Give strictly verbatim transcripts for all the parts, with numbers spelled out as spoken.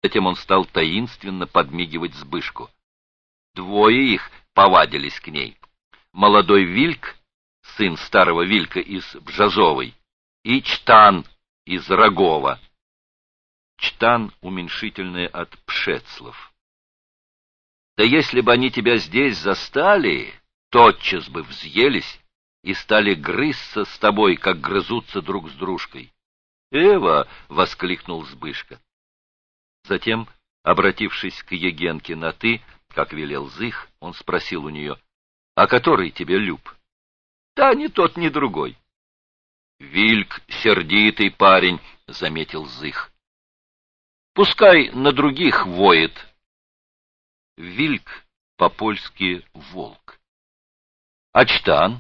Затем он стал таинственно подмигивать Збышку. Двое их повадились к ней. Молодой Вильк, сын старого Вилька из Бжазовой, и Чтан из Рогова. Чтан — уменьшительное от Пшецлов. Да если бы они тебя здесь застали, тотчас бы взъелись и стали грызться с тобой, как грызутся друг с дружкой. «Эва!» — воскликнул Збышка. Затем, обратившись к Егенке на «ты», как велел Зых, он спросил у нее: «А который тебе люб?» «Да ни тот, ни другой». «Вильк — сердитый парень», — заметил Зых. «Пускай на других воет». Вильк по-польски волк. «А Чтан?»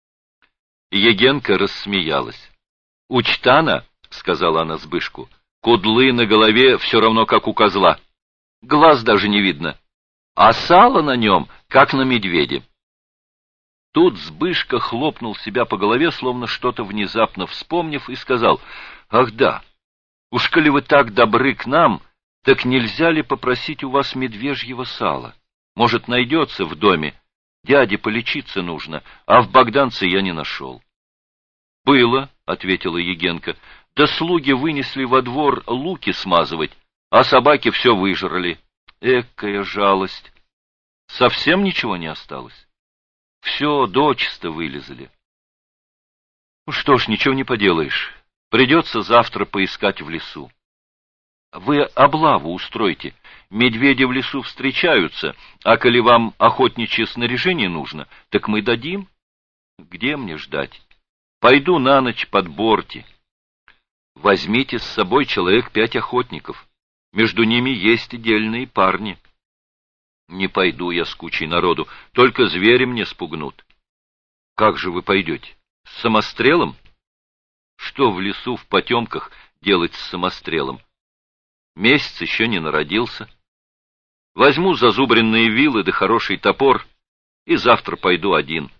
Егенка рассмеялась. «У Чтана, — сказала она Збышку, — кудлы на голове все равно, как у козла. Глаз даже не видно, а сало на нем, как на медведе». Тут Збышка хлопнул себя по голове, словно что-то внезапно вспомнив, и сказал: «Ах да, уж коли вы так добры к нам, так нельзя ли попросить у вас медвежьего сала? Может, найдется в доме? Дяде полечиться нужно, а в Богданце я не нашел». «Было, — ответила Егенка, — да слуги вынесли во двор луки смазывать, а собаки все выжрали. Экая жалость! Совсем ничего не осталось. Все дочисто вылезали». «Ну что ж, ничего не поделаешь. Придется завтра поискать в лесу. Вы облаву устройте. Медведи в лесу встречаются, а коли вам охотничье снаряжение нужно, так мы дадим. Где мне ждать? Пойду на ночь под Борти. Возьмите с собой человек пять охотников. Между ними есть дельные парни». «Не пойду я с кучей народу, только звери мне спугнут». «Как же вы пойдете? С самострелом?» «Что в лесу в потемках делать с самострелом? Месяц еще не народился. Возьму зазубренные вилы да хороший топор, и завтра пойду один».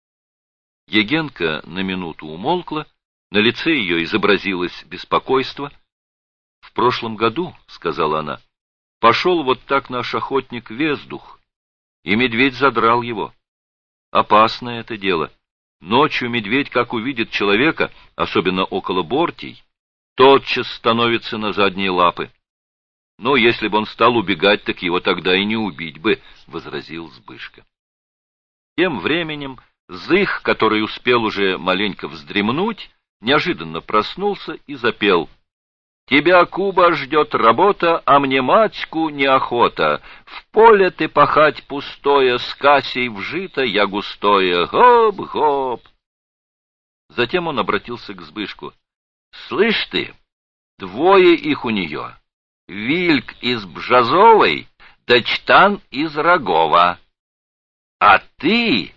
Егенка на минуту умолкла, на лице ее изобразилось беспокойство. «В прошлом году, — сказала она, — пошел вот так наш охотник Вездух, и медведь задрал его. Опасное это дело. Ночью медведь, как увидит человека, особенно около Бортий, тотчас становится на задние лапы. Но если бы он стал убегать, так его тогда и не убить бы, — возразил Збышка. Тем временем Зых, который успел уже маленько вздремнуть, неожиданно проснулся и запел: «Тебя, Куба, ждет работа, а мне, матьку, неохота. В поле ты пахать пустое, с касей вжито я густое. Гоп-гоп!» Затем он обратился к Збышку: «Слышь ты, двое их у нее. Вильк из Бжазовой, да Чтан из Рогова. А ты...»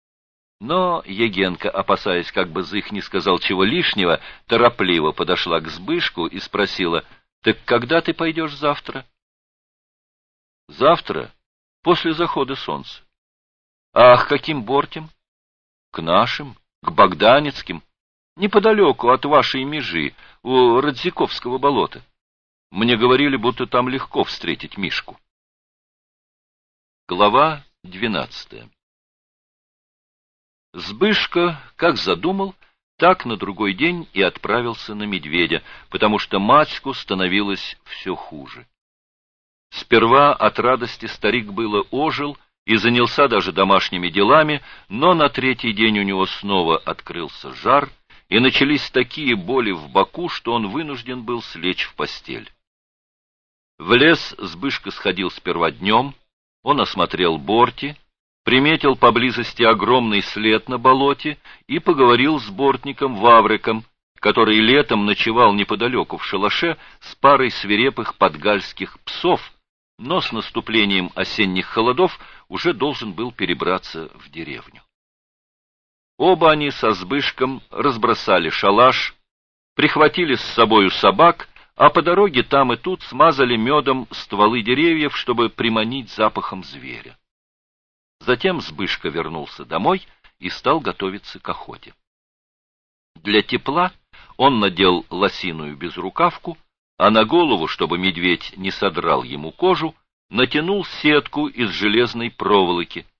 Но Егенка, опасаясь, как бы Зых не сказал чего лишнего, торопливо подошла к Збышку и спросила: «Так когда ты пойдешь завтра?» «Завтра, после захода солнца». «Ах, каким Бортем?» «К нашим, к Богданецким, неподалеку от вашей межи, у Радзиковского болота. Мне говорили, будто там легко встретить Мишку». Глава двенадцатая. Збышка, как задумал, так на другой день и отправился на медведя, потому что Матьку становилось все хуже. Сперва от радости старик было ожил и занялся даже домашними делами, но на третий день у него снова открылся жар, и начались такие боли в боку, что он вынужден был слечь в постель. В лес Збышка сходил сперва днем, он осмотрел Борти, приметил поблизости огромный след на болоте и поговорил с бортником Вавриком, который летом ночевал неподалеку в шалаше с парой свирепых подгальских псов, но с наступлением осенних холодов уже должен был перебраться в деревню. Оба они со Збышком разбросали шалаш, прихватили с собою собак, а по дороге там и тут смазали медом стволы деревьев, чтобы приманить запахом зверя. Затем Збышка вернулся домой и стал готовиться к охоте. Для тепла он надел лосиную безрукавку, а на голову, чтобы медведь не содрал ему кожу, натянул сетку из железной проволоки,